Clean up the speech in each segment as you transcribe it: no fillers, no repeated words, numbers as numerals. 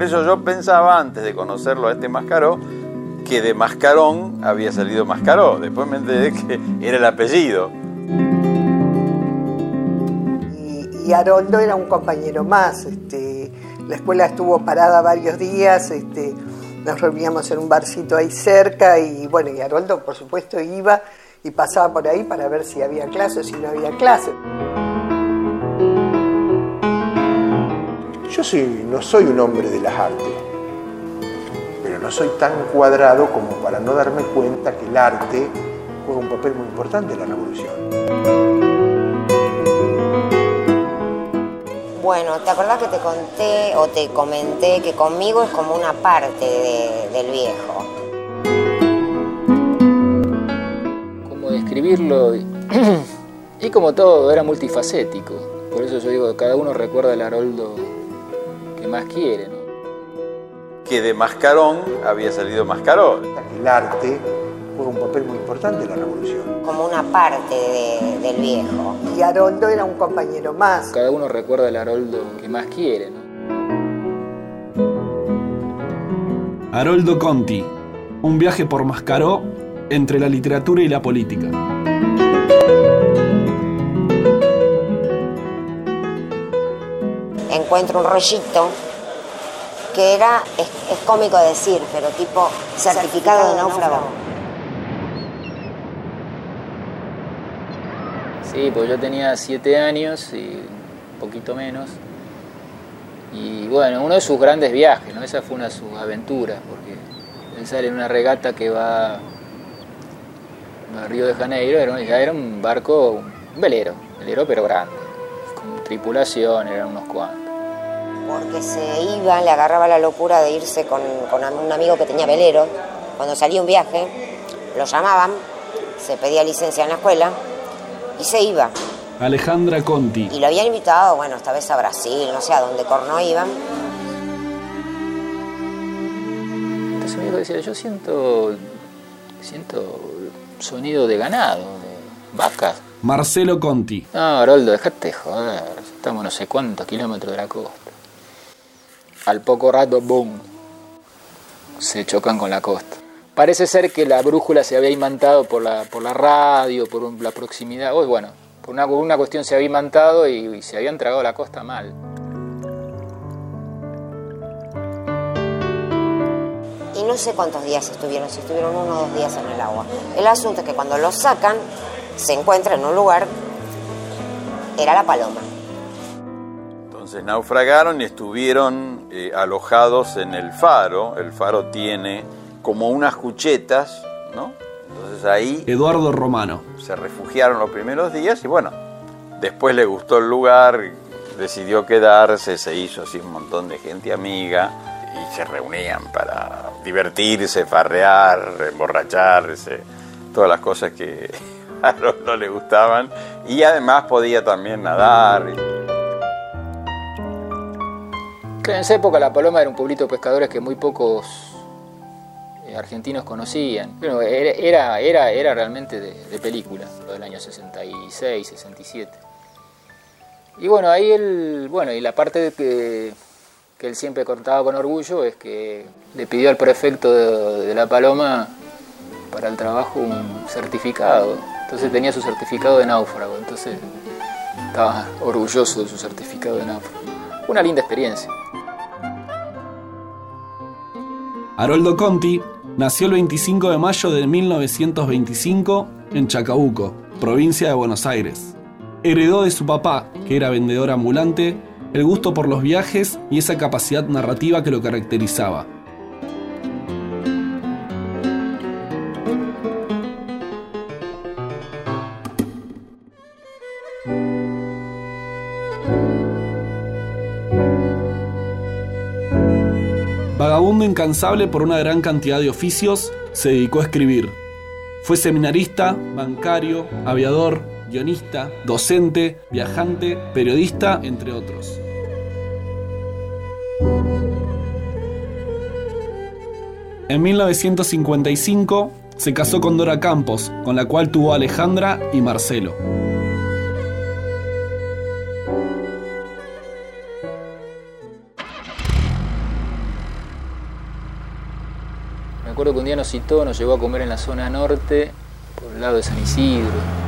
Por eso yo pensaba, antes de conocerlo a este Mascaró, que de Mascarón había salido Mascaró. Después me enteré que era el apellido. Y Haroldo era un compañero más. La escuela estuvo parada varios días. Nos reuníamos en un barcito ahí cerca y bueno, y Haroldo por supuesto iba y pasaba por ahí para ver si había clase o si no había clase. Yo no soy un hombre de las artes, pero no soy tan cuadrado como para no darme cuenta que el arte juega un papel muy importante en la revolución. Bueno, ¿te acordás que te conté o te comenté que conmigo es como una parte del viejo? ¿Cómo describirlo? Y como todo, era multifacético. Por eso yo digo que cada uno recuerda el Haroldo que más quiere, ¿no? Que de Mascarón había salido Mascaró. El arte juega un papel muy importante en la revolución. Como una parte del viejo. Y Haroldo era un compañero más. Cada uno recuerda el Haroldo que más quiere, ¿no? Haroldo Conti, un viaje por Mascaró entre la literatura y la política. Encuentro un rollito que es cómico decir, pero tipo certificado de náufrago. Sí, pues yo tenía 7 años y un poquito menos. Y bueno, uno de sus grandes viajes, ¿no? Esa fue una de sus aventuras, porque él sale en una regata que va a Río de Janeiro, ya era un barco, un velero pero grande, con tripulación, eran unos cuantos. Porque le agarraba la locura de irse con un amigo que tenía velero. Cuando salía un viaje, lo llamaban, se pedía licencia en la escuela y se iba. Alejandra Conti. Y lo habían invitado, bueno, esta vez a Brasil, no sé a dónde corno iban. Entonces mi hijo decía, yo siento sonido de ganado, de vacas. Marcelo Conti. No, Haroldo, dejate de joder, estamos a no sé cuántos kilómetros de la costa. Al poco rato, ¡boom!, se chocan con la costa. Parece ser que la brújula se había imantado por la radio, por la proximidad, por una cuestión se había imantado y se habían tragado la costa mal. Y no sé cuántos días estuvieron, si estuvieron 1 o 2 días en el agua. El asunto es que cuando los sacan, se encuentran en un lugar, era La Paloma. Entonces naufragaron y estuvieron alojados en el faro. El faro tiene como unas cuchetas, ¿no? Entonces ahí Eduardo Romano. Se refugiaron los primeros días y bueno, después le gustó el lugar, decidió quedarse, se hizo así un montón de gente amiga y se reunían para divertirse, farrear, emborracharse, todas las cosas que a Haroldo le gustaban, y además podía también nadar. En esa época La Paloma era un pueblito de pescadores que muy pocos argentinos conocían. Bueno, era realmente de película, del año 66, 67. Y bueno, ahí y la parte que él siempre contaba con orgullo es que le pidió al prefecto de La Paloma para el trabajo un certificado. Entonces tenía su certificado de náufrago, entonces estaba orgulloso de su certificado de náufrago. Una linda experiencia. Haroldo Conti nació el 25 de mayo de 1925 en Chacabuco, provincia de Buenos Aires. Heredó de su papá, que era vendedor ambulante, el gusto por los viajes y esa capacidad narrativa que lo caracterizaba. Vagabundo incansable por una gran cantidad de oficios, se dedicó a escribir. Fue seminarista, bancario, aviador, guionista, docente, viajante, periodista, entre otros. En 1955 se casó con Dora Campos, con la cual tuvo a Alejandra y Marcelo. acuerdo que un día nos citó, nos llevó a comer en la zona norte, por el lado de San Isidro.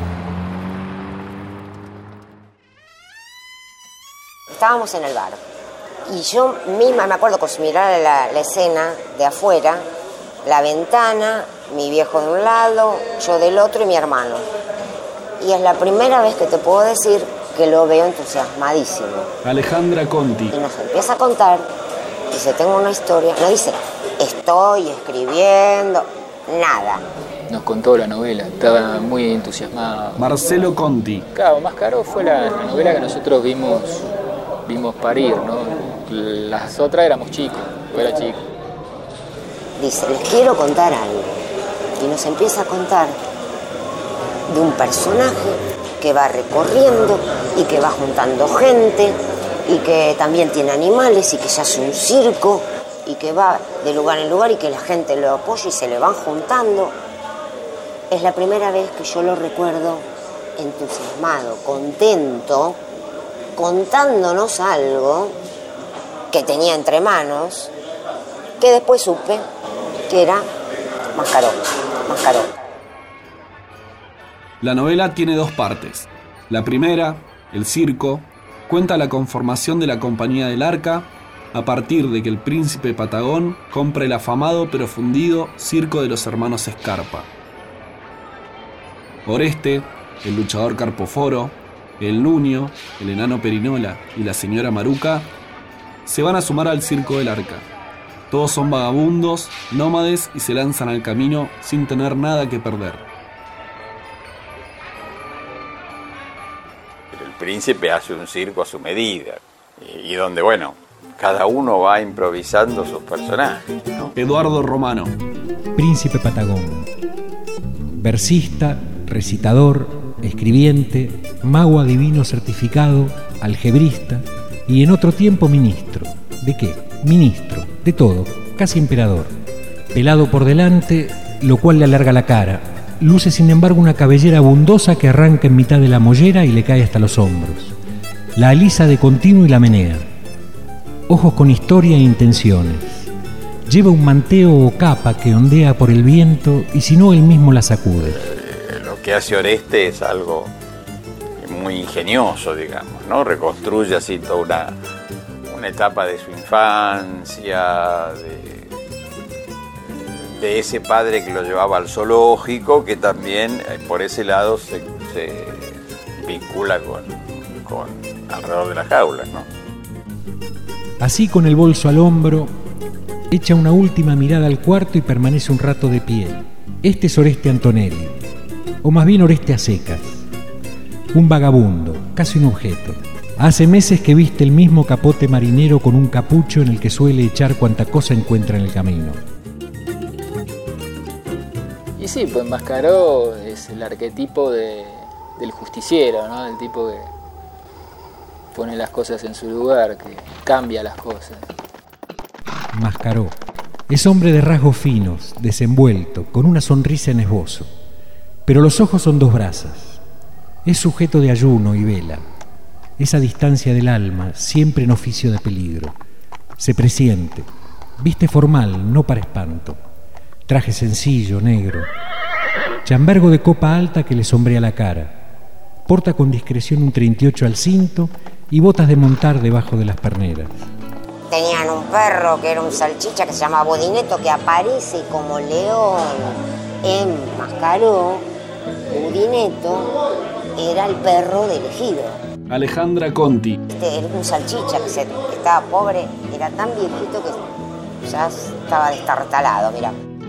Estábamos en el bar y yo misma me acuerdo que mirar la escena de afuera, la ventana, mi viejo de un lado, yo del otro y mi hermano. Y es la primera vez que te puedo decir que lo veo entusiasmadísimo. Alejandra Conti. Y nos empieza a contar, dice, tengo una historia, no dice, estoy escribiendo, nada. Nos contó la novela, estaba muy entusiasmado. Marcelo Conti. Claro, Mascaró fue la novela que nosotros vimos parir, ¿no? Las otras éramos chicos, yo era chico. Dice, les quiero contar algo. Y nos empieza a contar de un personaje que va recorriendo y que va juntando gente y que también tiene animales y que se hace un circo y que va de lugar en lugar y que la gente lo apoya y se le van juntando. Es la primera vez que yo lo recuerdo entusiasmado, contento, contándonos algo que tenía entre manos, que después supe que era Mascaró. La novela tiene dos partes. La primera, el circo, cuenta la conformación de la Compañía del Arca a partir de que el príncipe Patagón compra el afamado pero fundido Circo de los Hermanos Escarpa. Oreste, el luchador Carpoforo, el Nuño, el enano Perinola y la señora Maruca se van a sumar al Circo del Arca. Todos son vagabundos, nómades y se lanzan al camino sin tener nada que perder. El príncipe hace un circo a su medida y donde, bueno, cada uno va improvisando sus personajes, ¿no? Eduardo Romano. Príncipe Patagón. Versista, recitador, escribiente, mago adivino certificado, algebrista y en otro tiempo ministro. ¿De qué? Ministro, de todo, casi emperador. Pelado por delante, lo cual le alarga la cara. Luce sin embargo una cabellera abundosa que arranca en mitad de la mollera y le cae hasta los hombros. La alisa de continuo y la menea. Ojos con historia e intenciones. Lleva un manteo o capa que ondea por el viento y si no él mismo la sacude. Lo que hace Oreste es algo muy ingenioso, digamos, ¿no? Reconstruye así toda una etapa de su infancia, de ese padre que lo llevaba al zoológico, que también por ese lado se vincula con alrededor de las jaulas, ¿no? Así, con el bolso al hombro, echa una última mirada al cuarto y permanece un rato de pie. Este es Oreste Antonelli, o más bien Oreste a secas. Un vagabundo, casi un objeto. Hace meses que viste el mismo capote marinero con un capucho en el que suele echar cuanta cosa encuentra en el camino. Y sí, pues Mascaró es el arquetipo del justiciero, ¿no? El tipo que pone las cosas en su lugar, que cambia las cosas. Mascaró. Es hombre de rasgos finos, desenvuelto, con una sonrisa en esbozo. Pero los ojos son dos brasas. Es sujeto de ayuno y vela. Esa distancia del alma, siempre en oficio de peligro. Se presiente. Viste formal, no para espanto. Traje sencillo, negro. Chambergo de copa alta que le sombrea la cara. Porta con discreción un 38 al cinto y botas de montar debajo de las perneras. Tenían un perro que era un salchicha que se llamaba Budineto, que aparece como león en Mascaró. Budineto era el perro del ejido. Alejandra Conti. Era un salchicha que estaba pobre, era tan viejito que ya estaba destartalado, mirá.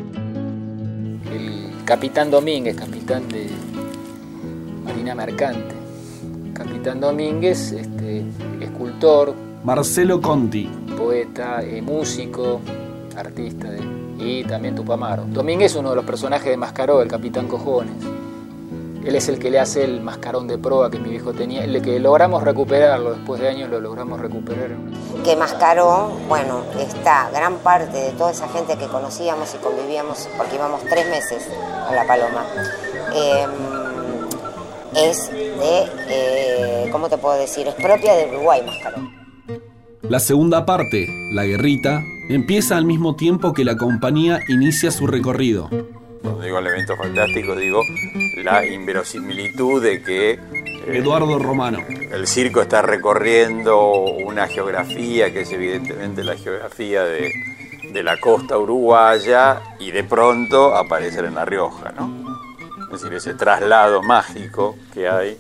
El capitán Domínguez, capitán de Marina Mercante. Capitán Domínguez, escultor. Marcelo Conti. Poeta, músico, artista y también Tupamaro. Domínguez es uno de los personajes de Mascaró, el capitán Cojones. Él es el que le hace el mascarón de proa que mi viejo tenía, el que logramos recuperarlo, después de años lo logramos recuperar. Que Mascaró, bueno, está gran parte de toda esa gente que conocíamos y convivíamos, porque íbamos 3 meses a La Paloma, es de, ¿cómo te puedo decir? Es propia de Uruguay, Mascaró. La segunda parte, La Guerrita, empieza al mismo tiempo que la compañía inicia su recorrido. Cuando digo elementos fantásticos, digo la inverosimilitud de que Eduardo Romano. el circo está recorriendo una geografía que es evidentemente la geografía de la costa uruguaya y de pronto aparecer en La Rioja, ¿no? Es decir, ese traslado mágico que hay.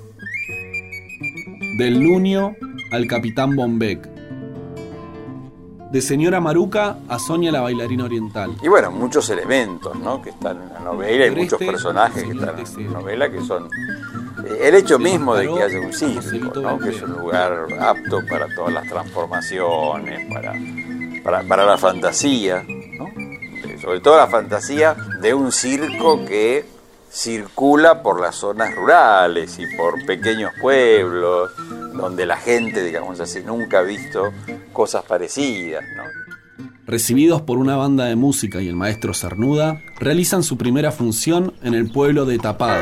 Del Lunio al Capitán Bombec. De Señora Maruca a Sonia la bailarina oriental. Y bueno, muchos elementos, ¿no?, que están en la novela y muchos personajes que están en la novela que son el hecho mismo de que haya un circo, ¿no?, que es un lugar apto para todas las transformaciones, para la fantasía, ¿no?, sobre todo la fantasía de un circo que circula por las zonas rurales y por pequeños pueblos donde la gente, digamos así, nunca ha visto cosas parecidas, ¿no? Recibidos por una banda de música y el maestro Cernuda, realizan su primera función en el pueblo de Tapado.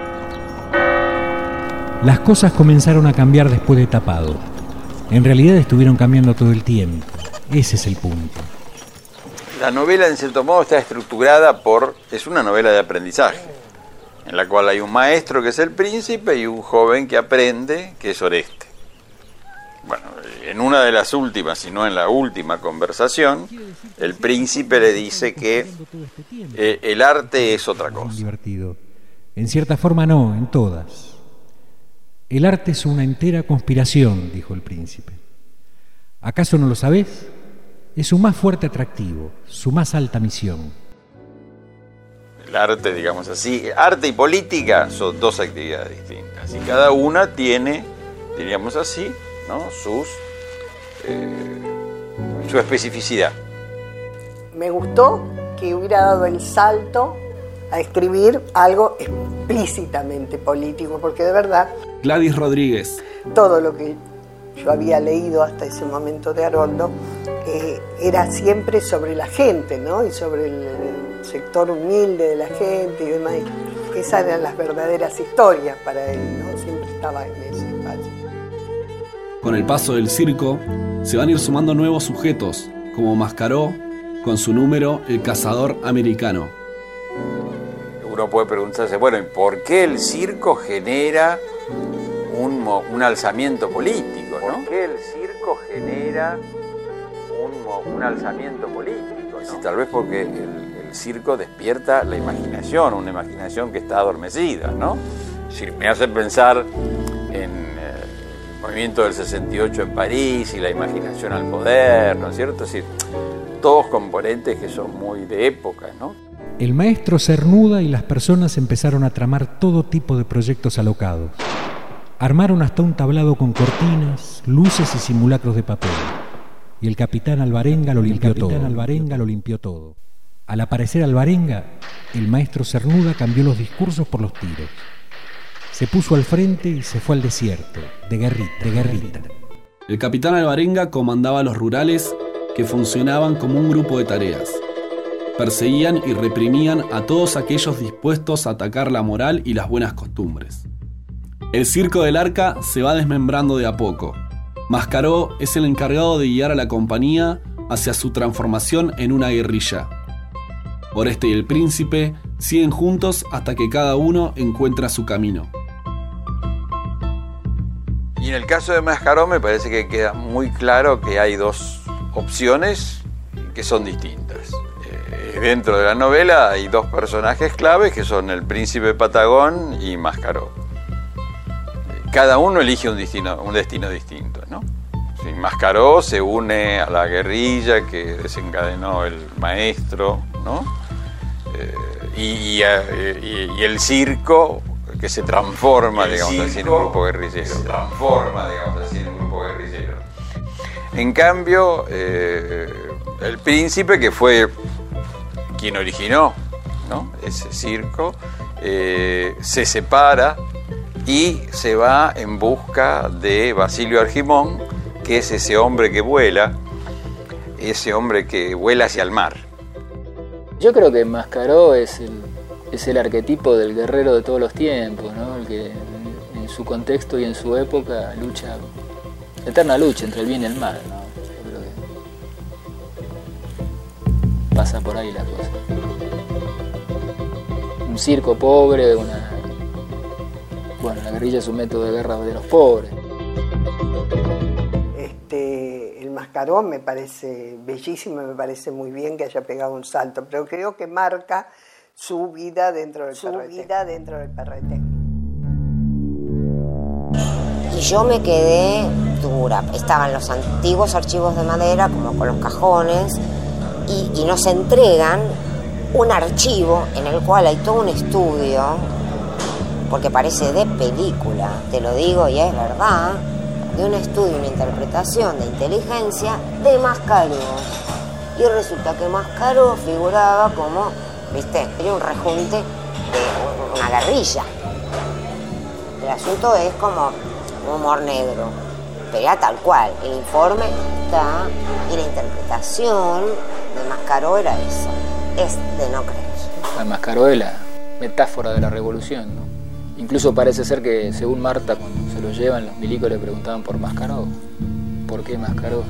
Las cosas comenzaron a cambiar después de Tapado. En realidad estuvieron cambiando todo el tiempo. Ese es el punto. La novela, en cierto modo, está estructurada es una novela de aprendizaje, en la cual hay un maestro que es el príncipe y un joven que aprende, que es Oreste. Bueno, en una de las últimas, si no en la última conversación, el príncipe le dice que el arte es otra cosa. Divertido. En cierta forma no, en todas. El arte es una entera conspiración, dijo el príncipe. ¿Acaso no lo sabés? Es su más fuerte atractivo, su más alta misión. El arte, digamos así, arte y política son dos actividades distintas y cada una tiene, diríamos así, ¿no?, su especificidad. Me gustó que hubiera dado el salto a escribir algo explícitamente político, porque de verdad Gladys Rodríguez. todo lo que yo había leído hasta ese momento de Haroldo era siempre sobre la gente, ¿no?, y sobre el sector humilde de la gente y demás. Esas eran las verdaderas historias para él, ¿no? Siempre estaba en ese espacio. Con el paso del circo, se van a ir sumando nuevos sujetos, como Mascaró, con su número El Cazador Americano. Uno puede preguntarse, bueno, ¿y por qué el circo genera un alzamiento político, ¿no? ¿Por qué el circo genera un alzamiento político, ¿no? Tal vez porque el circo despierta la imaginación, una imaginación que está adormecida, ¿no? Es decir, me hace pensar en el movimiento del 68 en París y la imaginación al poder, ¿no es cierto? Es decir, todos componentes que son muy de época, ¿no? El maestro Cernuda y las personas empezaron a tramar todo tipo de proyectos alocados. Armaron hasta un tablado con cortinas, luces y simulacros de papel. Y el capitán Alvarenga lo limpió todo. Al aparecer Alvarenga, el maestro Cernuda cambió los discursos por los tiros. Se puso al frente y se fue al desierto, de guerrita. El capitán Alvarenga comandaba a los rurales que funcionaban como un grupo de tareas. Perseguían y reprimían a todos aquellos dispuestos a atacar la moral y las buenas costumbres. El circo del Arca se va desmembrando de a poco. Mascaró es el encargado de guiar a la compañía hacia su transformación en una guerrilla. Oreste y el príncipe siguen juntos hasta que cada uno encuentra su camino. Y en el caso de Mascaró me parece que queda muy claro que hay dos opciones que son distintas. Dentro de la novela hay dos personajes claves que son el príncipe Patagón y Mascaró. Cada uno elige un destino distinto, ¿no? Sí, Mascaró se une a la guerrilla que desencadenó el maestro, ¿no? Y el circo que se transforma, digamos así, en un grupo guerrillero. En cambio, el príncipe, que fue quien originó, ¿no?, ese circo, se separa y se va en busca de Basilio Argimón, que es ese hombre que vuela hacia el mar. Yo creo que Mascaró es el arquetipo del guerrero de todos los tiempos, ¿no? El que en su contexto y en su época eterna lucha entre el bien y el mal, ¿no? Yo creo que pasa por ahí la cosa. Un circo pobre, la guerrilla es un método de guerra de los pobres. El Mascaró me parece bellísimo, me parece muy bien que haya pegado un salto, pero creo que marca su vida dentro del PRT. Y yo me quedé dura. Estaban los antiguos archivos de madera, como con los cajones, y nos entregan un archivo en el cual hay todo un estudio, porque parece de película, te lo digo y es verdad, de un estudio, una interpretación de inteligencia de Mascaró. Y resulta que Mascaró figuraba como, era un rejunte de una guerrilla. El asunto es como un humor negro, pero era tal cual. El informe está y la interpretación de Mascaró era eso. Es de no creer. La Mascaró es la metáfora de la revolución, ¿no? Incluso parece ser que, según Marta, cuando se lo llevan, los milicos le preguntaban por Mascaró. ¿Por qué Mascaró?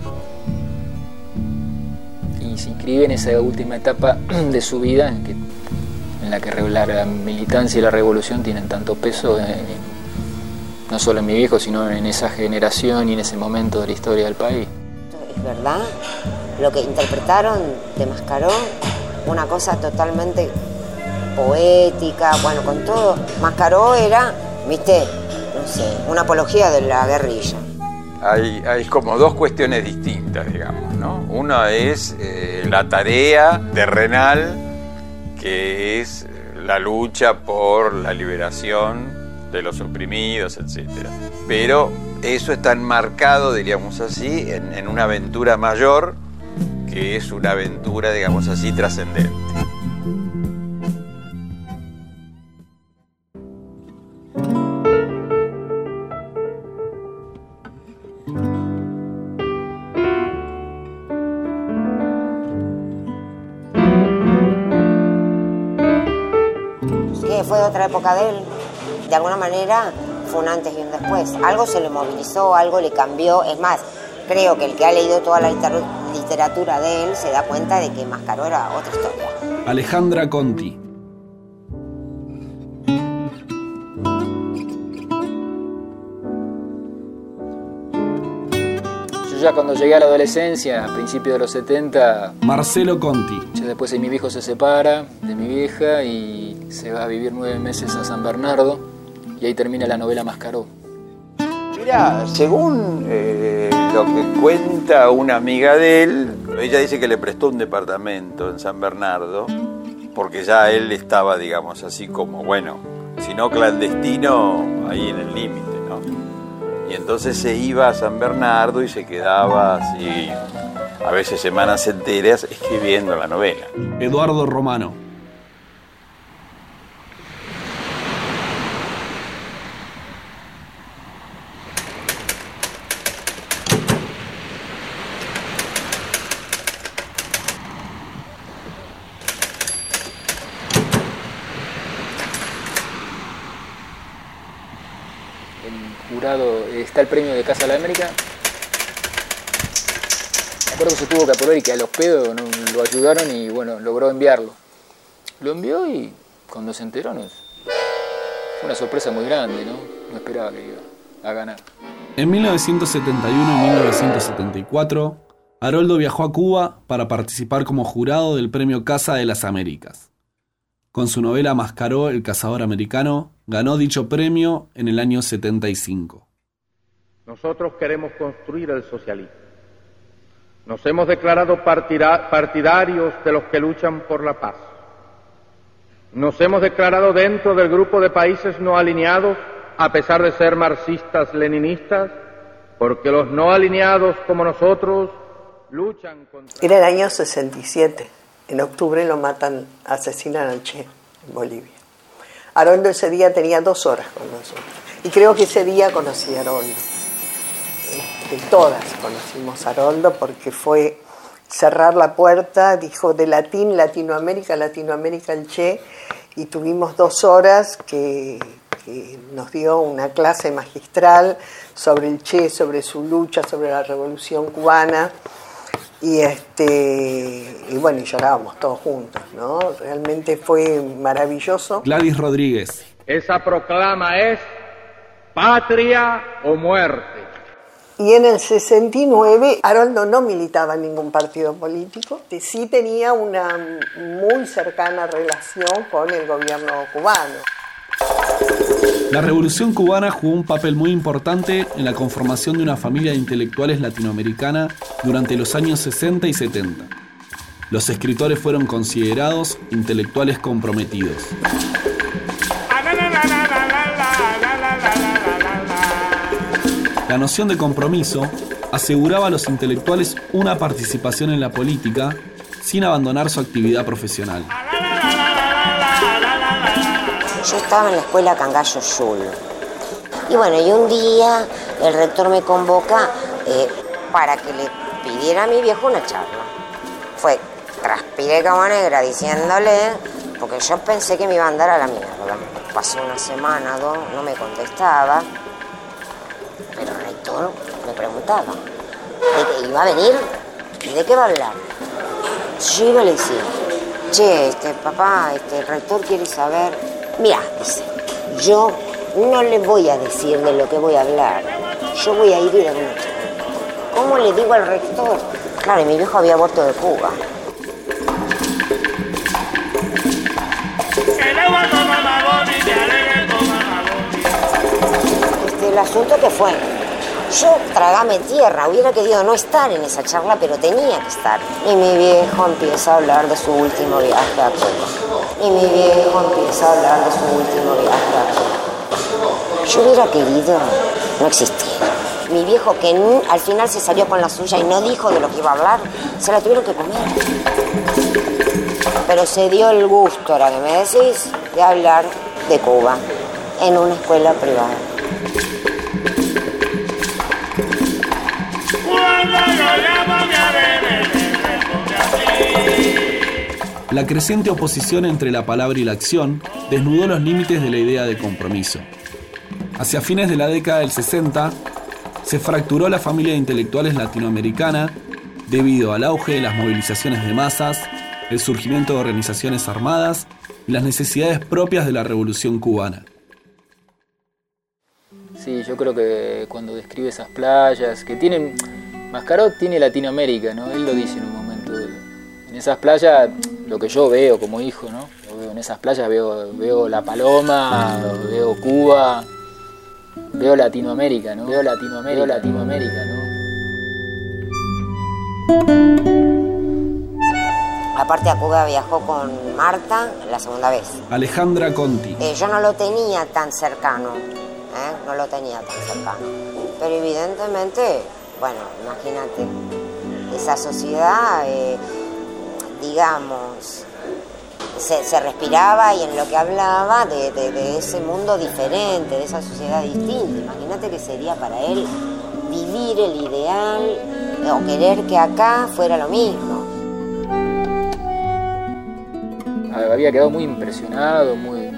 Y se inscribe en esa última etapa de su vida en la que la militancia y la revolución tienen tanto peso, no solo en mi viejo, sino en esa generación y en ese momento de la historia del país. Es verdad, lo que interpretaron de Mascaró, una cosa totalmente poética, con todo. Mascaró era, una apología de la guerrilla. Hay como dos cuestiones distintas, digamos, ¿no? Una es la tarea terrenal, que es la lucha por la liberación de los oprimidos, etc. Pero eso está enmarcado, diríamos así, en una aventura mayor, que es una aventura, digamos así, trascendente. Que fue otra época de él, de alguna manera fue un antes y un después. Algo se le movilizó, algo le cambió. Es más, creo que el que ha leído toda la literatura de él se da cuenta de que Mascaró era otra historia. Alejandra Conti. Yo ya cuando llegué a la adolescencia, a principios de los 70... Marcelo Conti. Después mi viejo se separa de mi vieja y se va a vivir 9 meses a San Bernardo, y ahí termina la novela Mascaró. Mirá, según lo que cuenta una amiga de él, ella dice que le prestó un departamento en San Bernardo, porque ya él estaba, digamos así como, si no clandestino, ahí en el límite, ¿no? Y entonces se iba a San Bernardo y se quedaba así, a veces semanas enteras, escribiendo la novela. Eduardo Romano. Está el premio de Casa de la América. Me acuerdo que se tuvo que apurar y que a los pedos lo ayudaron y logró enviarlo. Lo envió y cuando se enteró fue una sorpresa muy grande, ¿no? No esperaba que iba a ganar. En 1971 y 1974, Haroldo viajó a Cuba para participar como jurado del premio Casa de las Américas. Con su novela Mascaró, el cazador americano, ganó dicho premio en el año 75. Nosotros queremos construir el socialismo. Nos hemos declarado partidarios de los que luchan por la paz. Nos hemos declarado dentro del grupo de países no alineados, a pesar de ser marxistas-leninistas, porque los no alineados como nosotros luchan contra... Era el año 67. En octubre lo asesinan al Che en Bolivia. Haroldo ese día tenía 2 horas con nosotros. Y creo que ese día conocí a Haroldo. Todas conocimos a Haroldo porque fue cerrar la puerta, dijo de Latinoamérica el Che, y tuvimos 2 horas que nos dio una clase magistral sobre el Che, sobre su lucha, sobre la revolución cubana. y bueno, y llorábamos todos juntos, ¿no? Realmente fue maravilloso. Gladys Rodríguez. Esa proclama es patria o muerte. Y en el 69, Haroldo no militaba en ningún partido político, sí tenía una muy cercana relación con el gobierno cubano. La Revolución Cubana jugó un papel muy importante en la conformación de una familia de intelectuales latinoamericana durante los años 60 y 70. Los escritores fueron considerados intelectuales comprometidos. La noción de compromiso aseguraba a los intelectuales una participación en la política sin abandonar su actividad profesional. Yo estaba en la escuela Cangallo Yul. Y bueno, y un día el rector me convoca para que le pidiera a mi viejo una charla. Transpiré como negra diciéndole, porque yo pensé que me iba a andar a la mierda. Pasó una semana, dos, no me contestaba. Pero el rector me preguntaba, ¿de qué iba a venir? ¿Y de qué va a hablar? Yo iba y le decía, che, papá, el rector quiere saber. Mirá, dice, yo no le voy a decir de lo que voy a hablar. Yo voy a ir y dar una charla. ¿Cómo le digo al rector? Claro, y mi viejo había vuelto de Cuba. El asunto que fue, yo tragame tierra, hubiera querido no estar en esa charla, pero tenía que estar. Y mi viejo empieza a hablar de su último viaje a Cuba. Yo hubiera querido no existiera. Mi viejo, que al final se salió con la suya y no dijo de lo que iba a hablar, se la tuvieron que comer. Pero se dio el gusto, ahora que me decís, de hablar de Cuba en una escuela privada. La creciente oposición entre la palabra y la acción desnudó los límites de la idea de compromiso. Hacia fines de la década del 60, se fracturó la familia de intelectuales latinoamericana debido al auge de las movilizaciones de masas, el surgimiento de organizaciones armadas y las necesidades propias de la Revolución Cubana. Sí, yo creo que cuando describe esas playas, que tienen... Mascaró tiene Latinoamérica, ¿no? Él lo dice en un momento. En esas playas, lo que yo veo como hijo, ¿no? Lo veo en esas playas, veo La Paloma, veo Cuba, veo Latinoamérica, ¿no? Veo Latinoamérica, ¿no? Aparte a Cuba viajó con Marta la segunda vez. Alejandra Conti. Yo no lo tenía tan cercano, pero evidentemente, bueno, imagínate, esa sociedad, digamos, se respiraba y en lo que hablaba de ese mundo diferente, de esa sociedad distinta. Imagínate que sería para él vivir el ideal o querer que acá fuera lo mismo. Había quedado muy impresionado,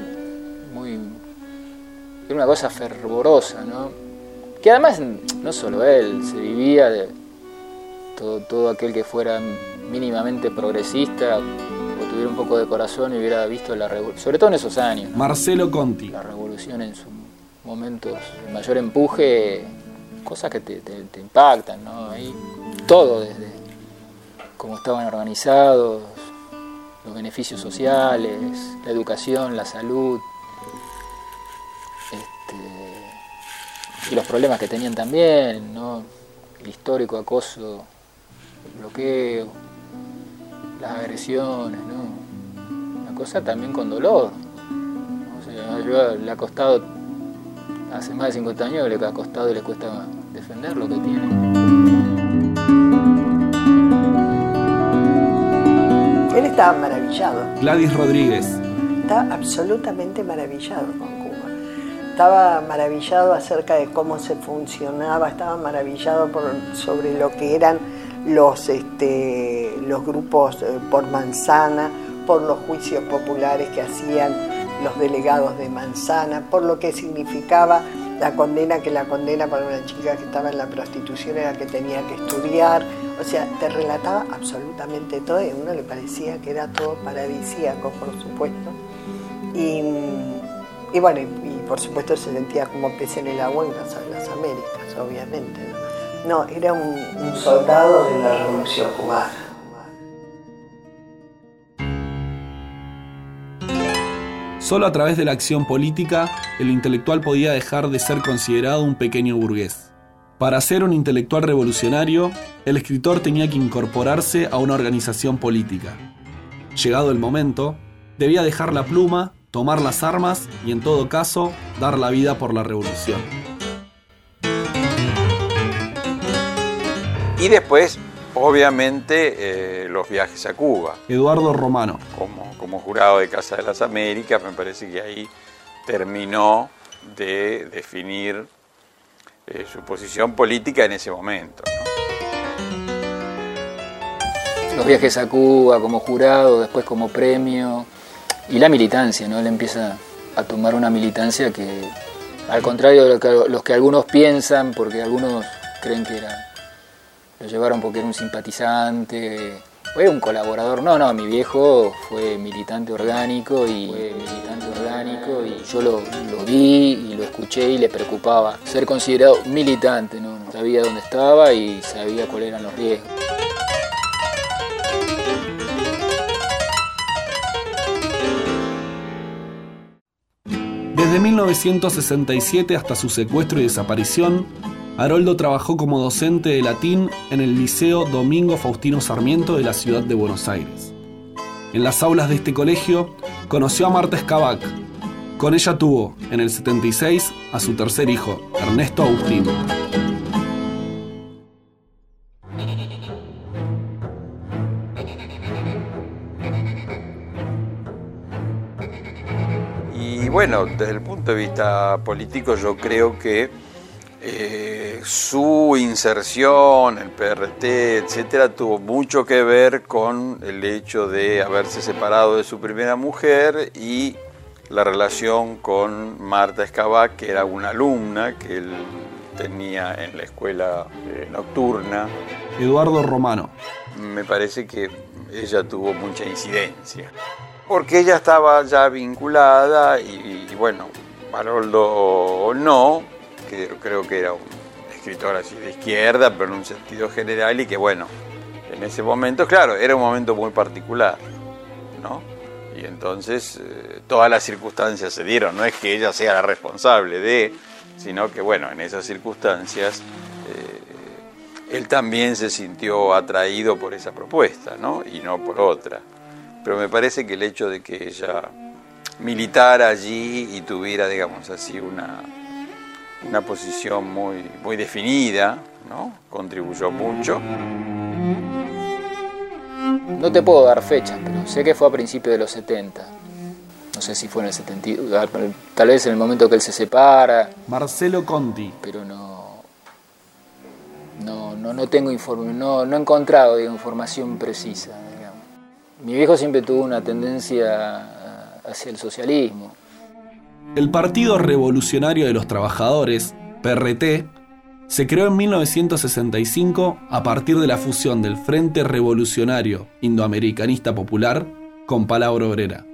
era una cosa fervorosa, ¿no? Que además no solo él, se vivía de todo aquel que fuera mínimamente progresista o tuviera un poco de corazón y hubiera visto la revolución, sobre todo en esos años, ¿no? Marcelo Conti. La revolución en sus momentos de mayor empuje, cosas que te impactan, ¿no? Ahí todo, desde cómo estaban organizados, los beneficios sociales, la educación, la salud, y los problemas que tenían también, ¿no? El histórico acoso, el bloqueo, las agresiones, ¿no? Una cosa también con dolor. O sea, yo le ha costado, hace más de 50 años le ha costado y le cuesta defender lo que tiene. Él estaba maravillado. Gladys Rodríguez. Estaba absolutamente maravillado con Cuba. Estaba maravillado acerca de cómo se funcionaba, estaba maravillado sobre lo que eran los grupos por manzana, por los juicios populares que hacían los delegados de manzana, por lo que significaba la condena para una chica que estaba en la prostitución era que tenía que estudiar. O sea, te relataba absolutamente todo y a uno le parecía que era todo paradisíaco, por supuesto. Y bueno, y por supuesto se sentía como pez en el agua en las Américas, obviamente, ¿no? No, era un soldado de la Revolución Cubana. Solo a través de la acción política, el intelectual podía dejar de ser considerado un pequeño burgués. Para ser un intelectual revolucionario, el escritor tenía que incorporarse a una organización política. Llegado el momento, debía dejar la pluma, tomar las armas y, en todo caso, dar la vida por la revolución. Y después, obviamente, los viajes a Cuba. Eduardo Romano. Como jurado de Casa de las Américas, me parece que ahí terminó de definir su posición política en ese momento, ¿no? Los viajes a Cuba como jurado, después como premio, y la militancia, ¿no? Él empieza a tomar una militancia que, al contrario de los que algunos piensan, porque algunos creen que lo llevaron porque era un simpatizante, fue un colaborador. No, mi viejo fue militante orgánico y yo lo vi y lo escuché y le preocupaba ser considerado militante, ¿no? Sabía dónde estaba y sabía cuáles eran los riesgos. Desde 1967 hasta su secuestro y desaparición, Haroldo trabajó como docente de latín en el Liceo Domingo Faustino Sarmiento de la ciudad de Buenos Aires. En las aulas de este colegio conoció a Marta Escabac. Con ella tuvo, en el 76, a su tercer hijo, Ernesto Agustín. Y bueno, desde el punto de vista político, yo creo que su inserción, el PRT, etcétera, tuvo mucho que ver con el hecho de haberse separado de su primera mujer y la relación con Marta Escabac, que era una alumna que él tenía en la escuela nocturna. Eduardo Romano. Me parece que ella tuvo mucha incidencia, porque ella estaba ya vinculada y bueno, Haroldo no, que creo que era un escritor así de izquierda, pero en un sentido general, y que bueno, en ese momento, claro, era un momento muy particular, ¿no? Y entonces todas las circunstancias se dieron, no es que ella sea la responsable de, sino que bueno, en esas circunstancias él también se sintió atraído por esa propuesta, ¿no? Y no por otra. Pero me parece que el hecho de que ella militara allí y tuviera, digamos así, una posición muy definida, ¿no? Contribuyó mucho. No te puedo dar fechas, pero sé que fue a principios de los 70. No sé si fue en el 70, tal vez en el momento que él se separa. Marcelo Conti. Pero no tengo no he encontrado, digamos, información precisa, digamos. Mi viejo siempre tuvo una tendencia hacia el socialismo. El Partido Revolucionario de los Trabajadores, PRT, se creó en 1965 a partir de la fusión del Frente Revolucionario Indoamericanista Popular con Palabra Obrera.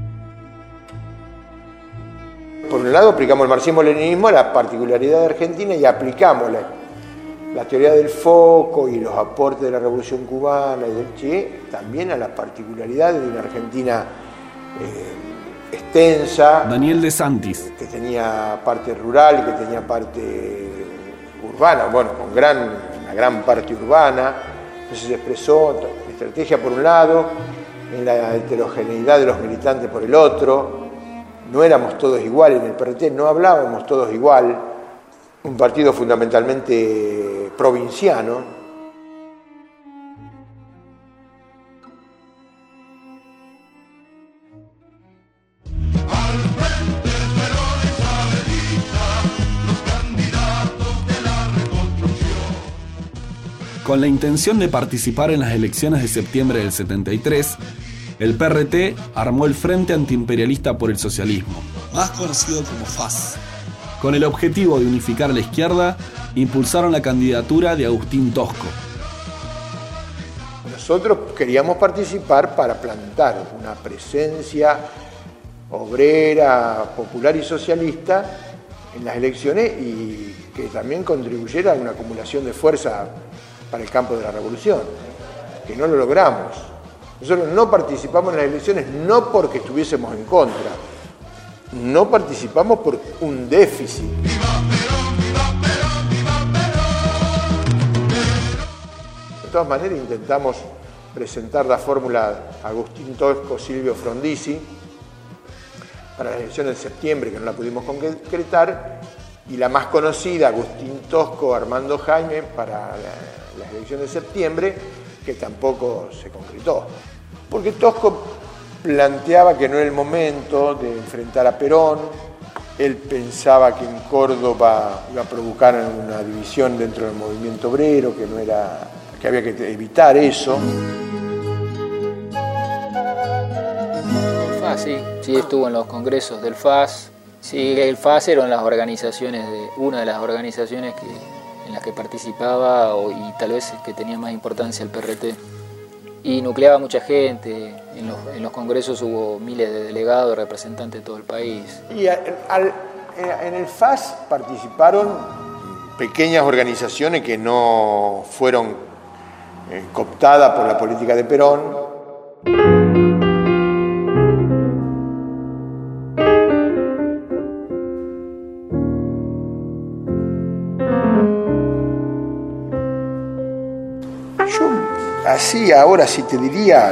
Por un lado aplicamos el marxismo-leninismo a la particularidad de Argentina y aplicamos la teoría del foco y los aportes de la Revolución Cubana y del Che también a las particularidades de una Argentina extensa. Daniel De Santis. Que tenía parte rural y que tenía parte urbana, bueno, con una gran parte urbana. Entonces se expresó la estrategia por un lado, en la heterogeneidad de los militantes por el otro. No éramos todos iguales, en el PRT no hablábamos todos igual. Un partido fundamentalmente provinciano. Con la intención de participar en las elecciones de septiembre del 73, el PRT armó el Frente Antiimperialista por el Socialismo, más conocido como FAS. Con el objetivo de unificar a la izquierda, impulsaron la candidatura de Agustín Tosco. nosotros queríamos participar para plantar una presencia obrera, popular y socialista en las elecciones y que también contribuyera a una acumulación de fuerza para el campo de la revolución, que no lo logramos. Nosotros no participamos en las elecciones no porque estuviésemos en contra, no participamos por un déficit. De todas maneras intentamos presentar la fórmula Agustín Tosco, Silvio Frondizi para las elecciones de septiembre, que no la pudimos concretar, y la más conocida, Agustín Tosco, Armando Jaime, para las elecciones de septiembre, que tampoco se concretó. Porque Tosco planteaba que no era el momento de enfrentar a Perón, él pensaba que en Córdoba iba a provocar una división dentro del movimiento obrero, que había que evitar eso. El FAS, sí estuvo en los congresos del FAS. Sí, el FAS era una de las organizaciones en las que participaba y tal vez que tenía más importancia el PRT. Y nucleaba mucha gente, en los congresos hubo miles de delegados, representantes de todo el país. Y en el FAS participaron pequeñas organizaciones que no fueron cooptadas por la política de Perón. Así, ahora sí te diría,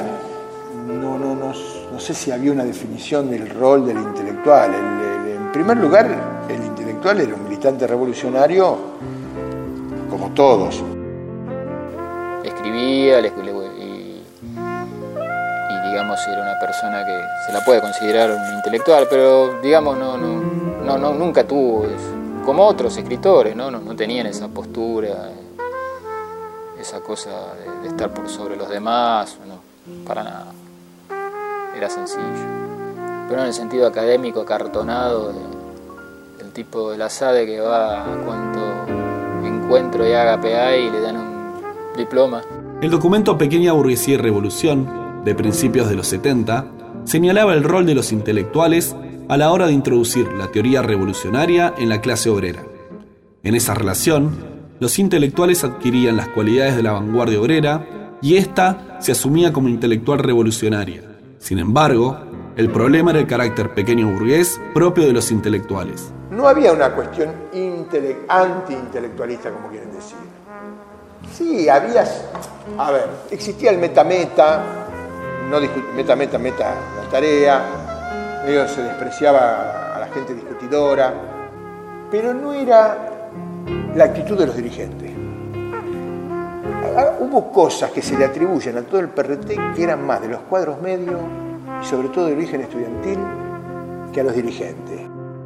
no sé si había una definición del rol del intelectual. En primer lugar, el intelectual era un militante revolucionario como todos. Escribía y digamos era una persona que se la puede considerar un intelectual, pero digamos nunca tuvo, como otros escritores, no tenían esa postura, esa cosa de estar por sobre los demás, no, para nada. Era sencillo. Pero en el sentido académico, acartonado, del tipo de la SADE que va a cuanto encuentro y haga PA y le dan un diploma. El documento Pequeña Burguesía y Revolución, de principios de los 70, señalaba el rol de los intelectuales a la hora de introducir la teoría revolucionaria en la clase obrera. En esa relación, los intelectuales adquirían las cualidades de la vanguardia obrera y ésta se asumía como intelectual revolucionaria. Sin embargo, el problema era el carácter pequeño burgués propio de los intelectuales. No había una cuestión anti-intelectualista, como quieren decir. Sí, existía el meta-meta, no meta la tarea, se despreciaba a la gente discutidora, pero no era la actitud de los dirigentes. Hubo cosas que se le atribuyen a todo el PRT que eran más de los cuadros medios y sobre todo de origen estudiantil que a los dirigentes.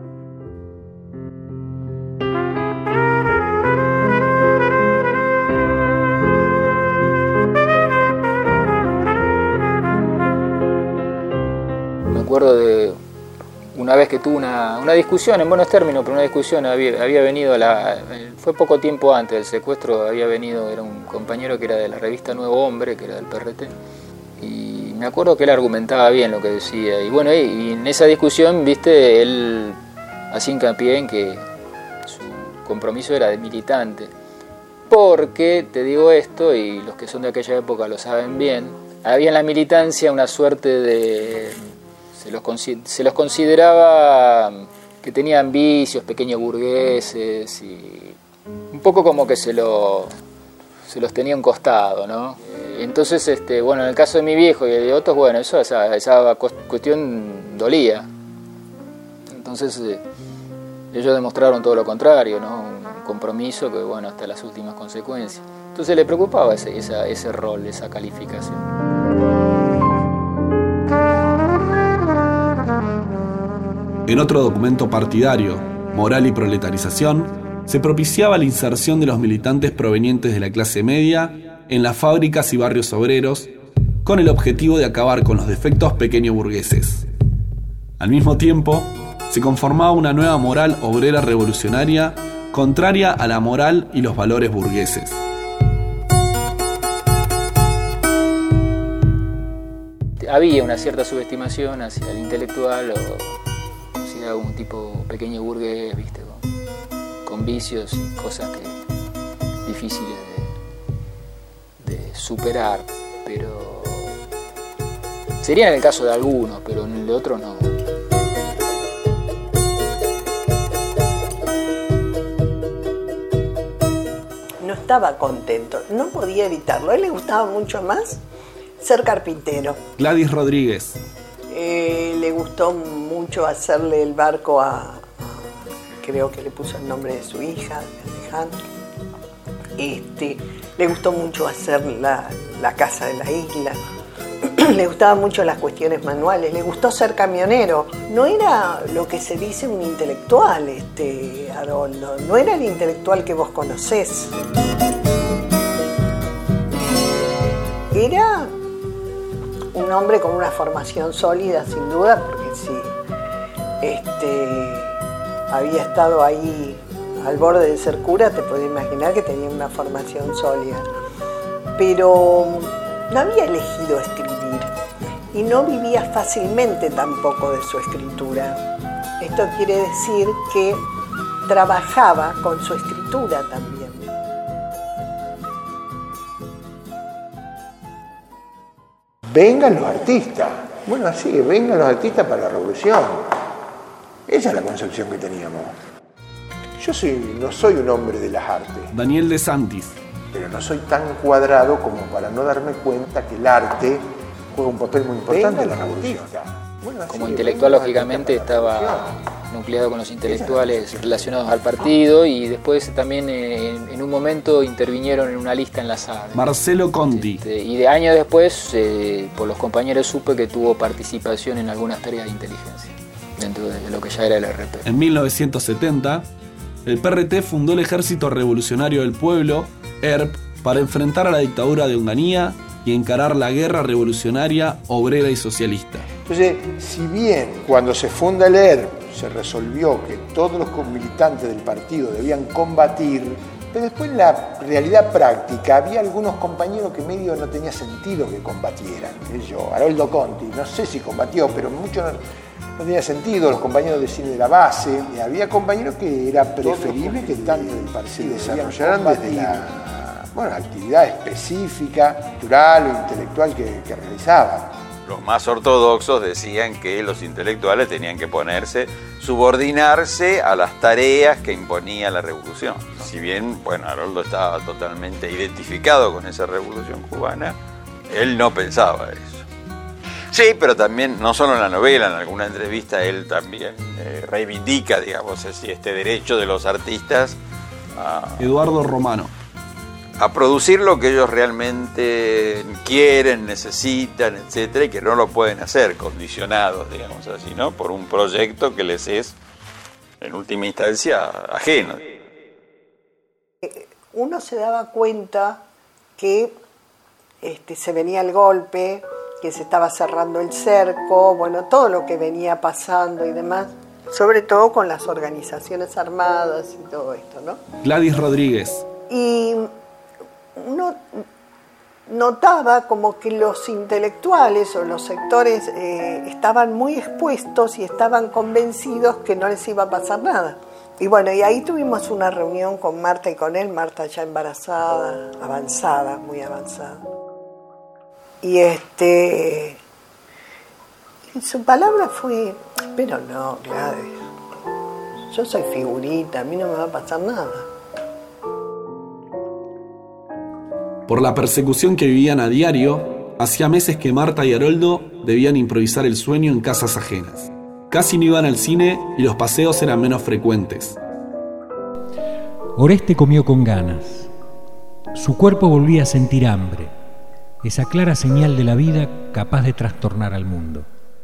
Me acuerdo de una vez que tuve una discusión, en buenos términos, pero una discusión, había venido, fue poco tiempo antes del secuestro, había venido, era un compañero que era de la revista Nuevo Hombre, que era del PRT, y me acuerdo que él argumentaba bien lo que decía, y bueno, y en esa discusión, viste, él hacía hincapié en que su compromiso era de militante, porque, te digo esto, y los que son de aquella época lo saben bien, había en la militancia una suerte de... Se los consideraba que tenían vicios, pequeños burgueses, y un poco como que se los tenía un costado, ¿no? Entonces, bueno, en el caso de mi viejo y de otros, bueno, esa cuestión dolía. Entonces, ellos demostraron todo lo contrario, ¿no? Un compromiso que, bueno, hasta las últimas consecuencias. Entonces le preocupaba ese rol, esa calificación. En otro documento partidario, Moral y Proletarización, se propiciaba la inserción de los militantes provenientes de la clase media en las fábricas y barrios obreros, con el objetivo de acabar con los defectos pequeño-burgueses. Al mismo tiempo, se conformaba una nueva moral obrera revolucionaria contraria a la moral y los valores burgueses. había una cierta subestimación hacia el intelectual, o considerado un tipo pequeño burgués, ¿viste? Con vicios y cosas difíciles de superar, pero sería en el caso de algunos, pero en el de otros no. No estaba contento, no podía evitarlo. A él le gustaba mucho más ser carpintero. Gladys Rodríguez. Le gustó mucho hacerle el barco creo que le puso el nombre de su hija, Alejandra. Le gustó mucho hacer la casa de la isla. Le gustaban mucho las cuestiones manuales, le gustó ser camionero. No era lo que se dice un intelectual, Haroldo. No era el intelectual que vos conocés. Era un hombre con una formación sólida, sin duda, porque sí, había estado ahí al borde de ser cura, te podés imaginar que tenía una formación sólida. Pero no había elegido escribir y no vivía fácilmente tampoco de su escritura. Esto quiere decir que trabajaba con su escritura también. Vengan los artistas. Bueno, así que vengan los artistas para la revolución. Esa es la concepción que teníamos. Yo no soy un hombre de las artes. Daniel De Santis. Pero no soy tan cuadrado como para no darme cuenta que el arte juega un papel muy importante en la revolución. Bueno, como intelectual, lógicamente, estaba nucleado con los intelectuales relacionados al partido, y después también en un momento intervinieron en una lista enlazada. Marcelo Conti. Y de años después, por los compañeros, supe que tuvo participación en algunas tareas de inteligencia, dentro de lo que ya era el RP. En 1970, el PRT fundó el Ejército Revolucionario del Pueblo, ERP, para enfrentar a la dictadura de Onganía y encarar la guerra revolucionaria, obrera y socialista. Entonces, si bien cuando se funda el ERP se resolvió que todos los militantes del partido debían combatir, pero después en la realidad práctica había algunos compañeros que medio no tenía sentido que combatieran. Yo, Haroldo Conti, no sé si combatió, pero mucho no tenía sentido, los compañeros de cine de la base. Y había compañeros que era preferible que tanto del partido desarrollaran desde la actividad específica, cultural o intelectual que realizaban. Los más ortodoxos decían que los intelectuales tenían que subordinarse a las tareas que imponía la revolución. Si bien, Haroldo estaba totalmente identificado con esa revolución cubana, él no pensaba eso. Sí, pero también, no solo en la novela, en alguna entrevista él también reivindica, digamos así, este derecho de los artistas Eduardo Romano. A producir lo que ellos realmente quieren, necesitan, etcétera, y que no lo pueden hacer condicionados, digamos así, ¿no? Por un proyecto que les es, en última instancia, ajeno. Uno se daba cuenta que se venía el golpe, que se estaba cerrando el cerco, todo lo que venía pasando y demás, sobre todo con las organizaciones armadas y todo esto, ¿no? Gladys Rodríguez. Y uno notaba como que los intelectuales o los sectores estaban muy expuestos y estaban convencidos que no les iba a pasar nada. Y y ahí tuvimos una reunión con Marta y con él, Marta ya embarazada, avanzada, muy avanzada. Y su palabra fue: pero no, Gladys, yo soy figurita, a mí no me va a pasar nada. Por la persecución que vivían a diario, hacía meses que Marta y Haroldo debían improvisar el sueño en casas ajenas. Casi no iban al cine y los paseos eran menos frecuentes. Oreste comió con ganas. Su cuerpo volvía a sentir hambre, esa clara señal de la vida capaz de trastornar al mundo.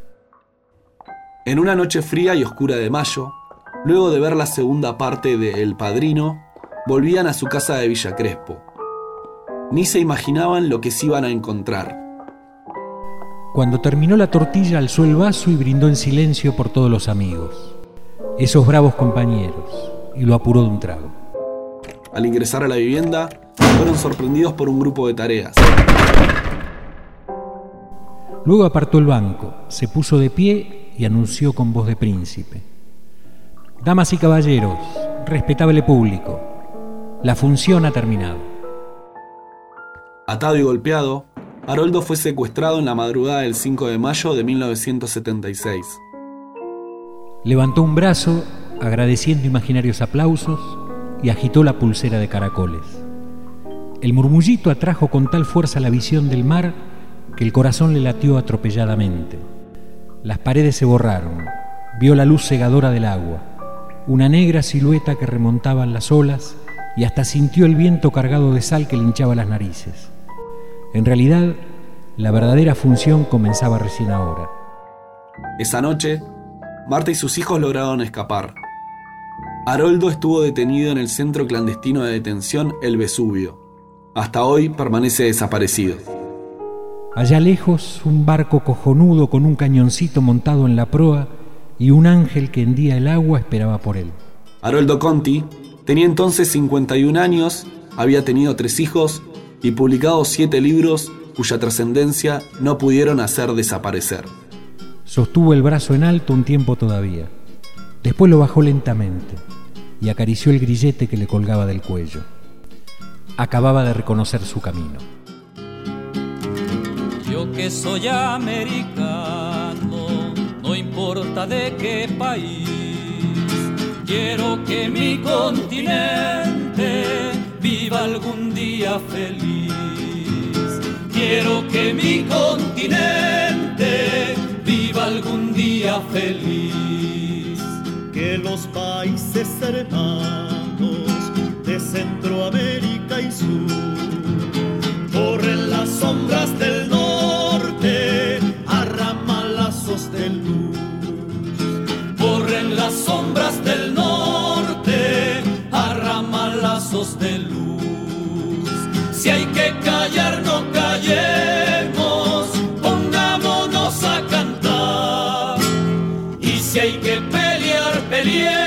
En una noche fría y oscura de mayo, luego de ver la segunda parte de El Padrino, volvían a su casa de Villa Crespo. Ni se imaginaban lo que se iban a encontrar. Cuando terminó la tortilla, alzó el vaso y brindó en silencio por todos los amigos, esos bravos compañeros, y lo apuró de un trago. Al ingresar a la vivienda, fueron sorprendidos por un grupo de tareas. Luego apartó el banco, se puso de pie y anunció con voz de príncipe: «Damas y caballeros, respetable público, la función ha terminado». Atado y golpeado, Haroldo fue secuestrado en la madrugada del 5 de mayo de 1976. Levantó un brazo, agradeciendo imaginarios aplausos, y agitó la pulsera de caracoles. El murmullito atrajo con tal fuerza la visión del mar que el corazón le latió atropelladamente. Las paredes se borraron, vio la luz cegadora del agua, una negra silueta que remontaban las olas, y hasta sintió el viento cargado de sal que le hinchaba las narices. En realidad, la verdadera función comenzaba recién ahora. Esa noche, Marta y sus hijos lograron escapar. Haroldo estuvo detenido en el centro clandestino de detención El Vesubio. Hasta hoy permanece desaparecido. Allá lejos, un barco cojonudo con un cañoncito montado en la proa y un ángel que hendía el agua esperaba por él. Haroldo Conti tenía entonces 51 años, había tenido 3 hijos y publicado 7 libros cuya trascendencia no pudieron hacer desaparecer. Sostuvo el brazo en alto un tiempo todavía. Después lo bajó lentamente y acarició el grillete que le colgaba del cuello. Acababa de reconocer su camino. Yo que soy americano, no importa de qué país, quiero que mi continente viva algún día feliz. Quiero que mi continente viva algún día feliz. Que los países hermanos de Centroamérica y Sur corren las sombras del norte a ramalazos de luz. Corren las sombras del norte a ramalazos de luz. Si hay que callar, no callemos, pongámonos a cantar. Y si hay que pelear, peleemos.